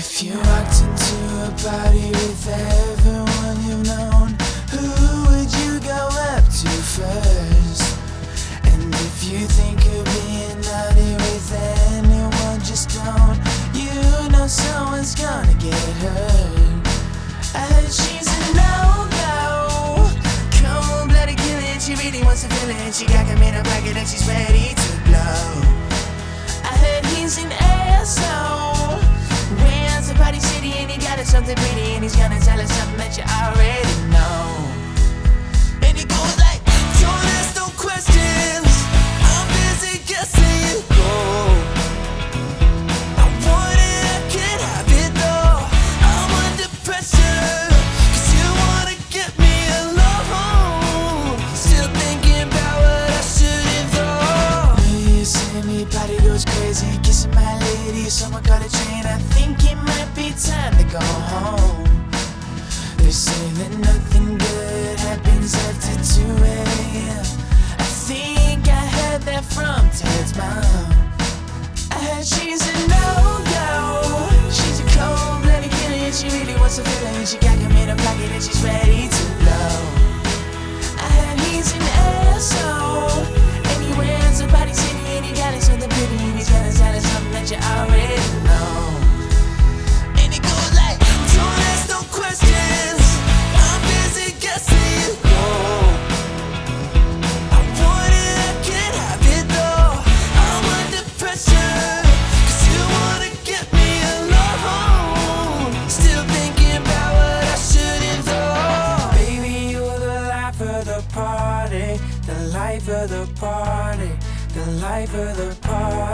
If you walked into a party with everyone you've known, who would you go up to first? And if you think of being naughty with anyone, just don't. You know someone's gonna get hurt. I heard she's a no-go, cold-blooded killer. She really wants to feel it. She got him in her pocket and she's ready to blow. I heard he's an asshole. Where's the party city and he got us something pretty and he's gonna tell us something that you already know. And it goes like, don't ask no questions, I'm busy guessing you go. I want it, I can't have it though. I'm under pressure, cause you wanna get me alone. Still thinking about what I should've thought. You see me, body goes crazy, kissing my lady, someone call a train. I think it might be time to go home. They say that nothing good happens after 2 a.m. I think I heard that from Ted's mom. I heard she's a no-go, she's a cold-blooded killer and she really wants to feel it. And she got him in her pocket and she's ready to blow. I heard he's an asshole, and he wears a body city and he got it something pretty and he's gonna tell us something that you already know. And it goes like, don't ask no questions, I'm busy guessing you go. I want it, I can't have it though. I'm under pressure, cause you wanna get me alone. Still thinking about what I should've thought. Baby, you're the life of the party, the life of the party, the life of the party.